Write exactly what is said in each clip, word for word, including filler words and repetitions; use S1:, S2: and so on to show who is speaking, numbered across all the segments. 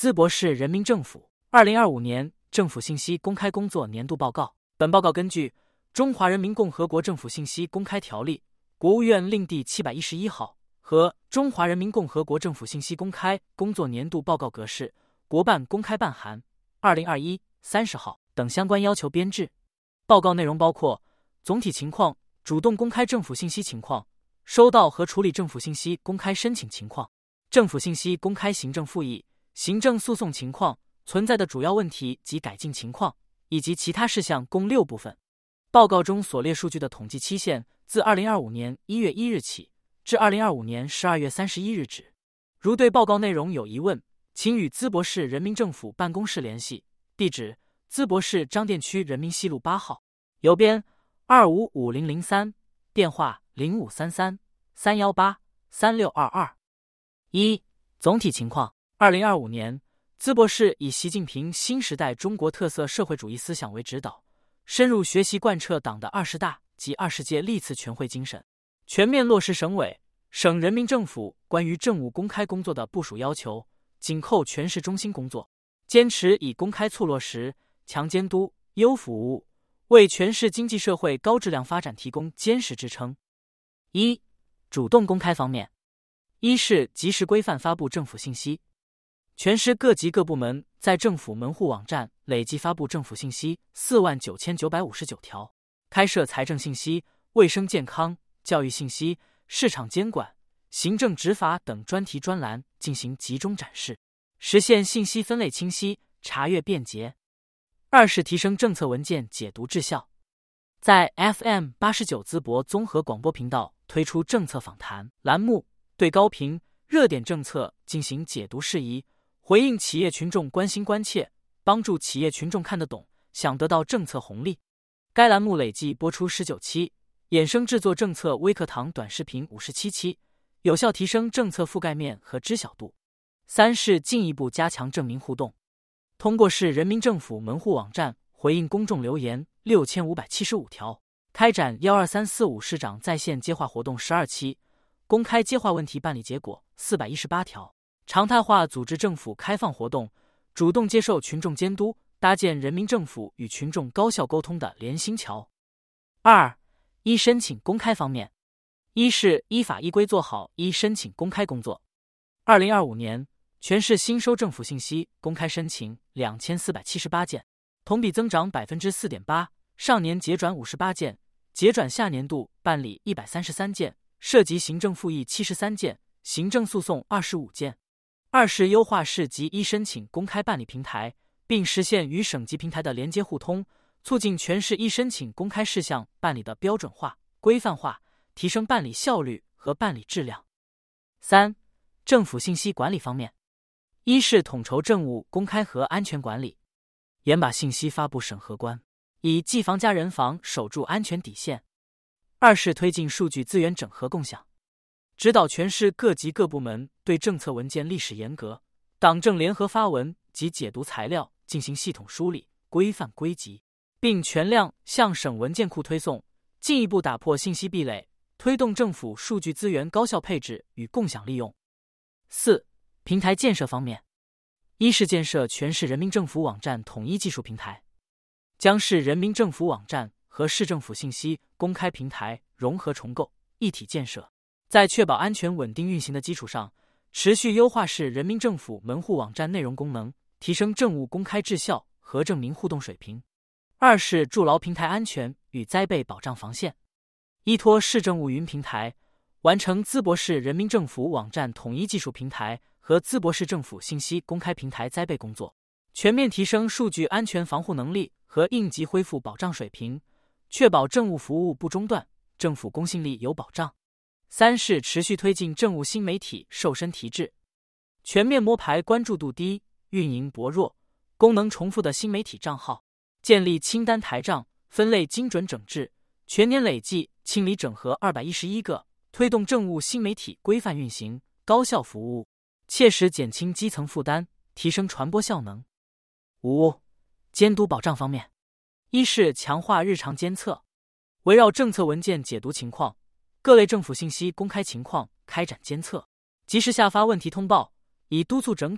S1: 淄博市人民政府二零二五年政府信息公开工作年度报告。本报告根据《中华人民共和国政府信息公开条例》国务院令第七百一十一号和《中华人民共和国政府信息公开工作年度报告格式》国办公开办函二零二一三十号等相关要求编制。报告内容包括总体情况、主动公开政府信息情况、收到和处理政府信息公开申请情况、政府信息公开行政复议、行政诉讼情况、存在的主要问题及改进情况，以及其他事项共六部分。报告中所列数据的统计期限自二零二五年一月一日起至二零二五年十二月三十一日止。如对报告内容有疑问，请与淄博市人民政府办公室联系，地址淄博市张店区人民西路八号，邮编二五五零零三，电话零五三三三一八三六二二。一、总体情况。二零二五年，淄博市以习近平新时代中国特色社会主义思想为指导，深入学习贯彻党的二十大及二十届历次全会精神，全面落实省委、省人民政府关于政务公开工作的部署要求，紧扣全市中心工作，坚持以公开促落实、强监督、优服务，为全市经济社会高质量发展提供坚实支撑。一、主动公开方面，一是及时规范发布政府信息。全市各级各部门在政府门户网站累计发布政府信息四万九千九百五十九条，开设财政信息、卫生健康、教育信息、市场监管、行政执法等专题专栏进行集中展示，实现信息分类清晰、查阅便捷。二是提升政策文件解读质效，在 F M 八十九淄博综合广播频道推出政策访谈栏目，对高频热点政策进行解读释疑，回应企业群众关心关切，帮助企业群众看得懂，想得到政策红利。该栏目累计播出十九期，衍生制作政策微课堂短视频五十七期，有效提升政策覆盖面和知晓度。三是进一步加强政民互动，通过市人民政府门户网站回应公众留言六千五百七十五条，开展一二三四五市长在线接话活动十二期，公开接话问题办理结果四百一十八条，常态化组织政府开放活动，主动接受群众监督，搭建人民政府与群众高效沟通的连心桥。二、依申请公开方面，一是依法依规做好依申请公开工作。二零二五年，全市新收政府信息公开申请两千四百七十八件，同比增长 百分之四点八， 上年结转五十八件，结转下年度办理一百三十三件，涉及行政复议七十三件，行政诉讼二十五件。二是优化市级依申请公开办理平台，并实现与省级平台的连接互通，促进全市依申请公开事项办理的标准化、规范化，提升办理效率和办理质量。三、政府信息管理方面，一是统筹政务公开和安全管理，严把信息发布审核关，以记防加人防守住安全底线。二是推进数据资源整合共享，指导全市各级各部门对政策文件历史严格、党政联合发文及解读材料进行系统梳理、规范归集，并全量向省文件库推送，进一步打破信息壁垒，推动政府数据资源高效配置与共享利用。四、平台建设方面，一是建设全市人民政府网站统一技术平台，将市人民政府网站和市政府信息公开平台融合重构，一体建设，在确保安全稳定运行的基础上，持续优化市人民政府门户网站内容功能，提升政务公开质效和政民互动水平。二是筑牢平台安全与灾备保障防线，依托市政务云平台，完成淄博市人民政府网站统一技术平台和淄博市政府信息公开平台灾备工作，全面提升数据安全防护能力和应急恢复保障水平，确保政务服务不中断，政府公信力有保障。三是持续推进政务新媒体瘦身提质，全面摸排关注度低、运营薄弱、功能重复的新媒体账号，建立清单台账，分类精准整治，全年累计清理整合二百一十一个，推动政务新媒体规范运行、高效服务，切实减轻基层负担，提升传播效能。五、监督保障方面，一是强化日常监测，围绕政策文件解读情况、各类政府信息公开情况开展监测，及时下发问题通报，以督促整改、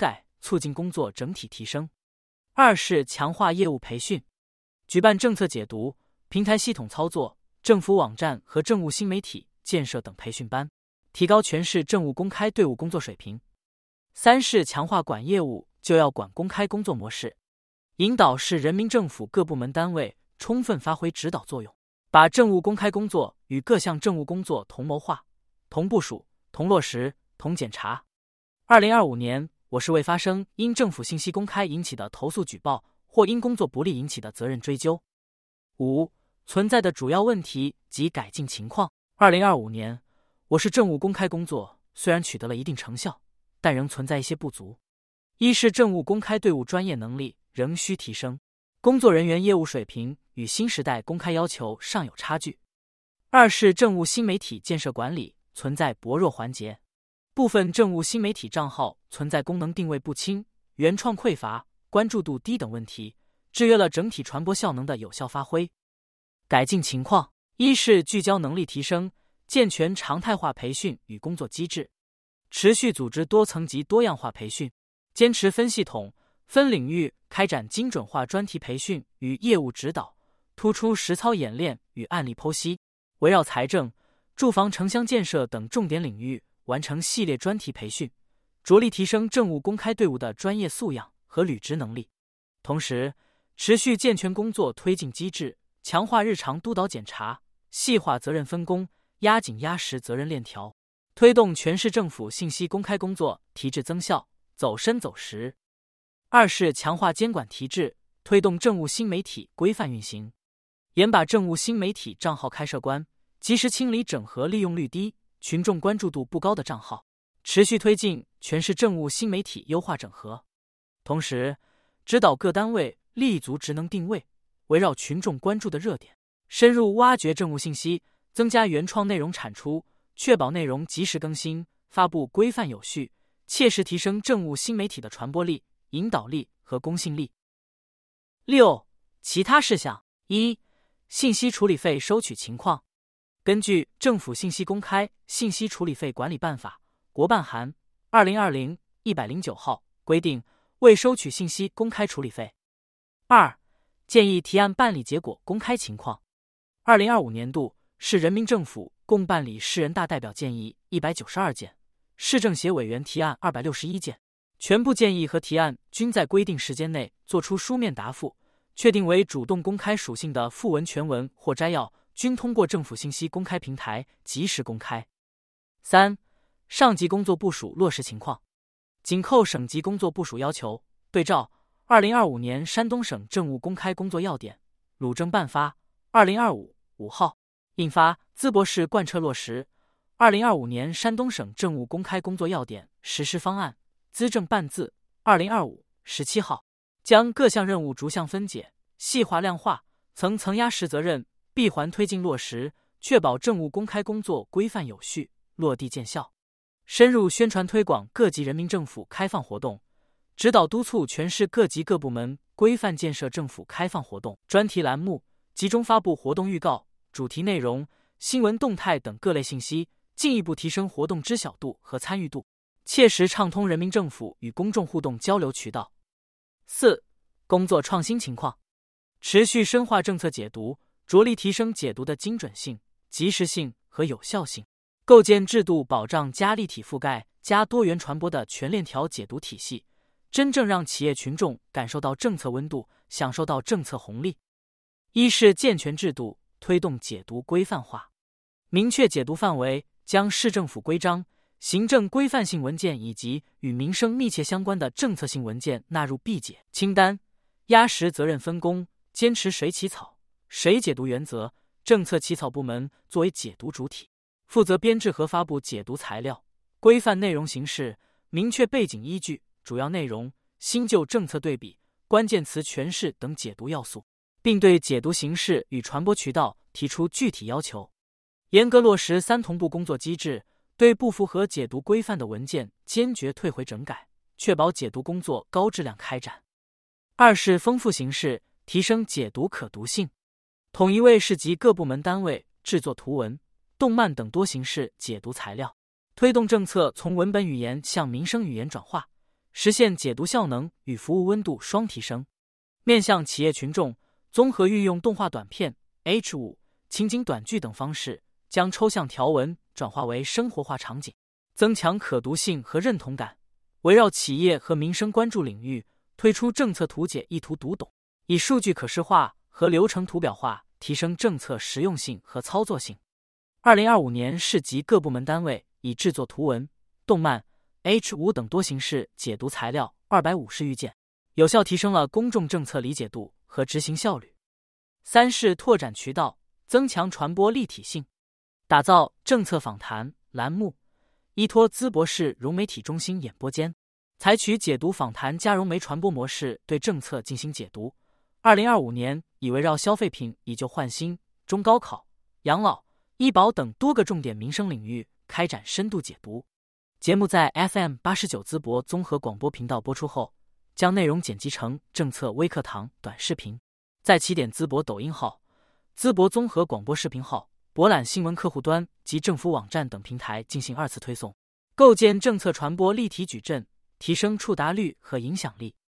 S1: 促进工作整体提升。二是强化业务培训，举办政策解读、平台系统操作、政府网站和政务新媒体建设等培训班，提高全市政务公开队伍工作水平。三是强化管业务就要管公开工作模式，引导市人民政府各部门单位充分发挥指导作用，把政务公开工作与各项政务工作同谋划、同部署、同落实、同检查。二零二五年，我市未发生因政府信息公开引起的投诉举报或因工作不力引起的责任追究。五、存在的主要问题及改进情况。二零二五年，我市政务公开工作虽然取得了一定成效，但仍存在一些不足。一是政务公开队伍专业能力仍需提升，工作人员业务水平与新时代公开要求尚有差距。二是政务新媒体建设管理存在薄弱环节，部分政务新媒体账号存在功能定位不清、原创匮乏、关注度低等问题，制约了整体传播效能的有效发挥。改进情况：一是聚焦能力提升，健全常态化培训与工作机制，持续组织多层级多样化培训，坚持分系统、分领域开展精准化专题培训与业务指导，突出实操演练与案例剖析，围绕财政、住房城乡建设等重点领域完成系列专题培训，着力提升政务公开队伍的专业素养和履职能力。同时，持续健全工作推进机制，强化日常督导检查，细化责任分工，压紧压实责任链条，推动全市政府信息公开工作提质增效，走深走实。二是强化监管提质，推动政务新媒体规范运行，严把政务新媒体账号开设关，及时清理整合利用率低、群众关注度不高的账号，持续推进全市政务新媒体优化整合。同时，指导各单位立足职能定位，围绕群众关注的热点，深入挖掘政务信息，增加原创内容产出，确保内容及时更新，发布规范有序，切实提升政务新媒体的传播力、引导力和公信力。六、其他事项。一、信息处理费收取情况。根据《政府信息公开信息处理费管理办法》国办函二零二零一百零九号规定，未收取信息公开处理费。二、建议提案办理结果公开情况。二零二五年度，市人民政府共办理市人大代表建议一百九十二件，市政协委员提案二百六十一件，全部建议和提案均在规定时间内作出书面答复，确定为主动公开属性的附文全文或摘要，均通过政府信息公开平台及时公开。三、上级工作部署落实情况。紧扣省级工作部署要求，对照二零二五年山东省政务公开工作要点，鲁政办发二零二五五号，印发淄博市贯彻落实二零二五年山东省政务公开工作要点实施方案，资政办字二零二五十七号，将各项任务逐项分解、细化量化，层层压实责任，闭环推进落实，确保政务公开工作规范有序、落地见效。深入宣传推广各级人民政府开放活动，指导督促全市各级各部门规范建设政府开放活动专题栏目，集中发布活动预告、主题内容、新闻动态等各类信息，进一步提升活动知晓度和参与度，切实畅通人民政府与公众互动交流渠道。四、工作创新情况。持续深化政策解读，着力提升解读的精准性、及时性和有效性，构建制度保障加立体覆盖、加多元传播的全链条解读体系，真正让企业群众感受到政策温度，享受到政策红利。一是健全制度，推动解读规范化，明确解读范围，将市政府规章、行政规范性文件以及与民生密切相关的政策性文件纳入必解清单，压实责任分工，坚持谁起草、谁解读原则，政策起草部门作为解读主体，负责编制和发布解读材料，规范内容形式，明确背景依据、主要内容、新旧政策对比、关键词诠释等解读要素，并对解读形式与传播渠道提出具体要求。严格落实三同步工作机制，对不符合解读规范的文件坚决退回整改，确保解读工作高质量开展。二是丰富形式，提升解读可读性，统一为市级各部门单位制作图文、动漫等多形式解读材料，推动政策从文本语言向民生语言转化， 实现解读效能与服务温度双提升。面向企业群众，综合运用动画短片、H 五、情景短剧等方式，将抽象条文转化为生活化场景，增强可读性和认同感。围绕企业和民生关注领域，推出政策图解一图读懂，以数据可视化和流程图表化提升政策实用性和操作性。二零二五年市级各部门单位以制作图文、动漫、H 五 等多形式解读材料二百五十余件，有效提升了公众政策理解度和执行效率。三是拓展渠道，增强传播立体性，打造政策访谈栏目，依托淄博市融媒体中心演播间，采取解读访谈加融媒传播模式对政策进行解读。二零二五年已围绕消费品以旧换新、中高考、养老、医保等多个重点民生领域开展深度解读。节目在 F M 八十九淄博综合广播频道播出后，将内容剪辑成政策微课堂短视频，在起点淄博抖音号、淄博综合广播视频号、博览新闻客户端及政府网站等平台进行二次推送，构建政策传播立体矩阵，提升触达率和影响力。